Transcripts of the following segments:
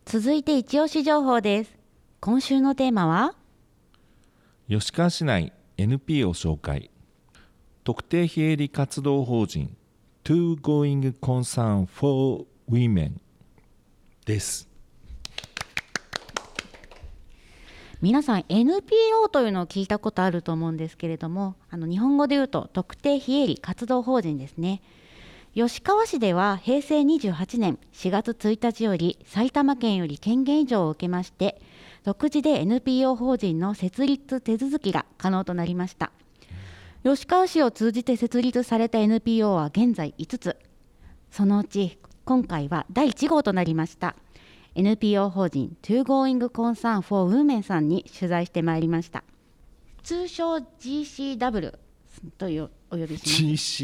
続いて一押し情報です。今週のテーマは吉川市内 NPO 紹介、特定非営利活動法人 To Going Concern for Women です。 皆さん NPO というのを聞いたことあると思うんですけれども、日本語で言うと特定非営利活動法人ですね。吉川市では平成28年4月1日より埼玉県より権限移譲を受けまして、独自で NPO 法人の設立手続きが可能となりました。吉川市を通じて設立された NPO は現在5つ。そのうち今回は第1号となりました NPO 法人 To Going Concern for Women さんに取材してまいりました。通称 GCW というお呼びします。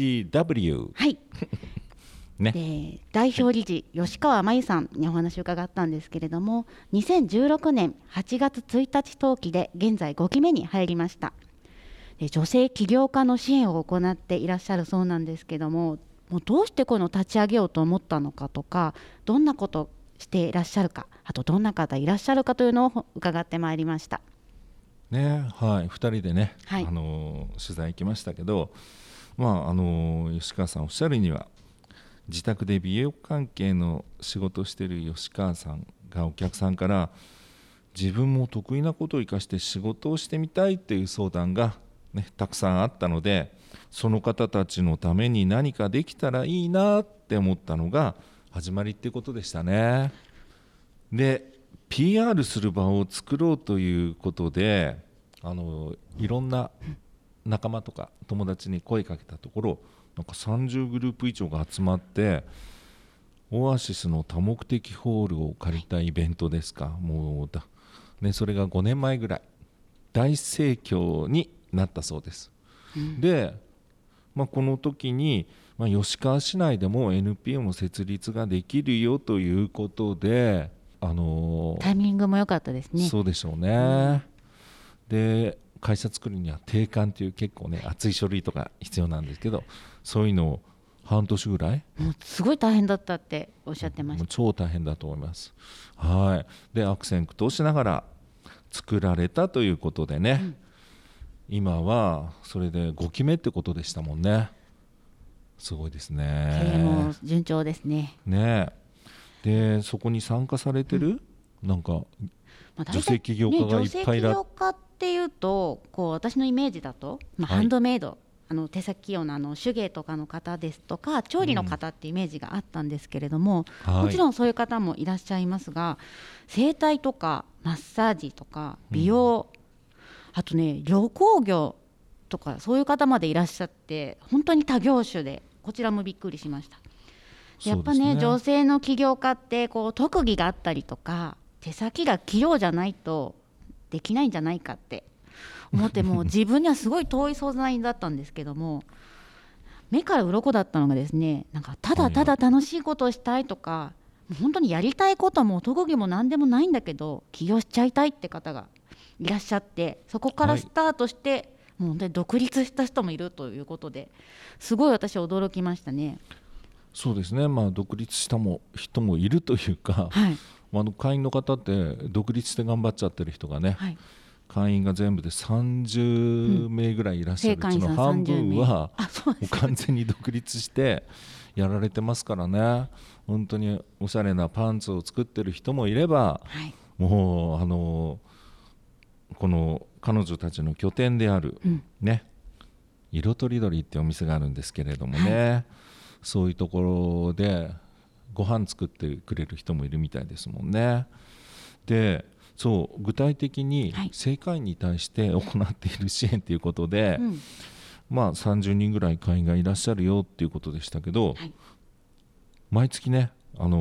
GCW はいね、 で代表理事吉川真由さんにお話を伺ったんですけれども、2016年8月1日登記で現在5期目に入りました。で女性起業家の支援を行っていらっしゃるそうなんですけども、もうどうしてこの立ち上げようと思ったのかとか、どんなことをしていらっしゃるか、あとどんな方いらっしゃるかというのを伺ってまいりましたね、はい、2人でね、 はい、 取材行きましたけど、吉川さんおっしゃるには、自宅で美容関係の仕事をしている吉川さんがお客さんから自分も得意なことを生かして仕事をしてみたいという相談が、ね、たくさんあったので、その方たちのために何かできたらいいなって思ったのが始まりっていうことでしたね。で PR する場を作ろうということで、いろんな仲間とか友達に声かけたところ、なんか30グループ以上が集まって、オアシスの多目的ホールを借りたイベントですか、もうだ、ね、それが5年前ぐらい大盛況になったそうです、で、この時に、吉川市内でも NPO の設立ができるよということで、 タイミングも良かったですね。 そうでしょうね、で会社作るには定款という結構ね厚い書類とか必要なんですけど、そういうのを半年ぐらい、 もうすごい大変だったっておっしゃってました。 もう超大変だと思います。はい、で悪戦苦闘しながら作られたということでね、今はそれで5期目ってことでしたもんね。すごいですね。 経営も順調ですね。 ねえ、でそこに参加されてる、なんか女性起業家がいっぱいいらっしゃる。 女性起業家っていうとこう私のイメージだと、 はい、 ハンドメイド、手先用の手芸とかの方ですとか調理の方ってイメージがあったんですけれども、もちろんそういう方もいらっしゃいますが、整体とかマッサージとか美容、あとね旅行業とかそういう方までいらっしゃって、本当に多業種でこちらもびっくりしました。やっぱね、女性の起業家ってこう特技があったりとか手先が器用じゃないとできないんじゃないかって思っても自分にはすごい遠い存在だったんですけども、目から鱗だったのがですね、なんかただただ楽しいことをしたいとか、本当にやりたいことも特技も何でもないんだけど起業しちゃいたいって方がいらっしゃって、そこからスタートして、もう本当に独立した人もいるということで、すごい私は驚きましたね。 そうですね、独立した人もいるというか、 はい、 会員の方って独立して頑張っちゃってる人がね、はい、会員が全部で30名ぐらいいらっしゃるうちの半分はもう完全に独立してやられてますからね。本当におしゃれなパンツを作ってる人もいれば、はい、もうこの彼女たちの拠点である、ね、色とりどりってお店があるんですけれどもね、はい、そういうところでご飯作ってくれる人もいるみたいですもんね。でそう具体的に正会員に対して行っている支援ということで、30人ぐらい会員がいらっしゃるよっていうことでしたけど、はい、毎月ね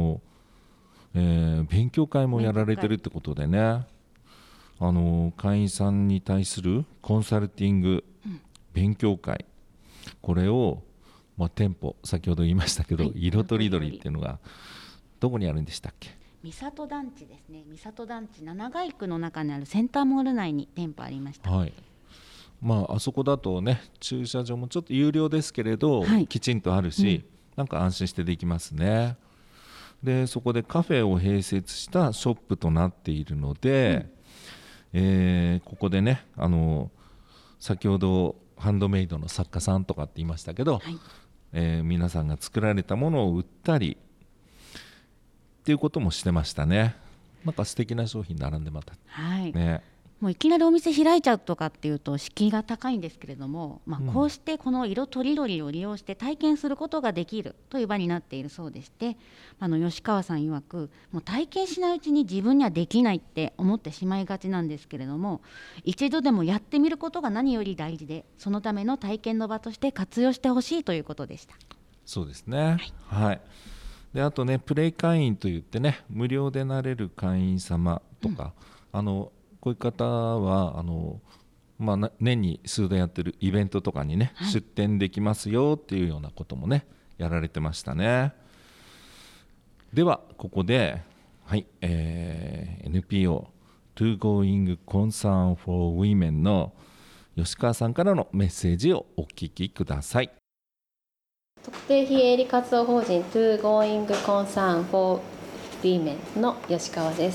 勉強会もやられてるってことでね、会員さんに対するコンサルティング、勉強会、これを、店舗先ほど言いましたけど、はい、色とりどりっていうのがどこにあるんでしたっけ。 三郷団地ですね。三郷団地七街区の中にあるセンターモール内に店舗ありました。 はい、あそこだとね駐車場もちょっと有料ですけれど、はい、きちんとあるし、なんか安心してできますね。 でそこでカフェを併設したショップとなっているので、ここでね先ほどハンドメイドの作家さんとかって言いましたけど、 はい、 皆さんが作られたものを売ったりっていうこともしてましたね。なんか素敵な商品並んでまた、 はいね、 もういきなりお店開いちゃうとかっていうと敷居が高いんですけれども、こうしてこの色とりどりを利用して体験することができるという場になっているそうでして、吉川さん曰く、もう体験しないうちに自分にはできないって思ってしまいがちなんですけれども、一度でもやってみることが何より大事で、そのための体験の場として活用してほしいということでした。 そうですね、はい、であとねプレイ会員といってね無料でなれる会員様とか、こういう方は年に数度やってるイベントとかにね、出店できますよっていうようなこともねやられてましたね。ではここで、NPO To Going Concern for Women の吉川さんからのメッセージをお聞きください。 特定非営利活動法人 To Going Concern for Women の吉川です。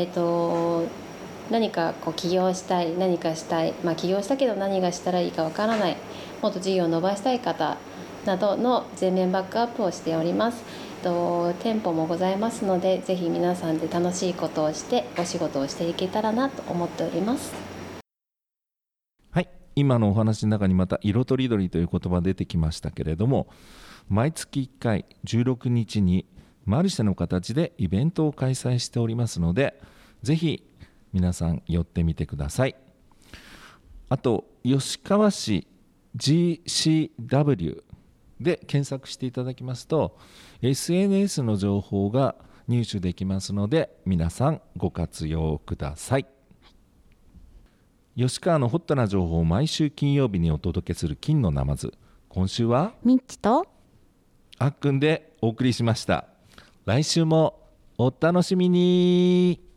何か起業したい、何かしたい、起業したけど何がしたらいいかわからない、もっと事業を伸ばしたい方などの全面バックアップをしております。店舗もございますので、ぜひ皆さんで楽しいことをしてお仕事をしていけたらなと思っております。 はい、今のお話の中にまた色とりどりという言葉出てきましたけれども、毎月1回16日にマルシェの形でイベントを開催しておりますので、ぜひ皆さん寄ってみてください。あと吉川市 GCW で検索していただきますと SNS の情報が入手できますので、皆さんご活用ください。吉川のホットな情報を毎週金曜日にお届けする金のナマズ、今週はミッチとあっくんでお送りしました。来週もお楽しみに。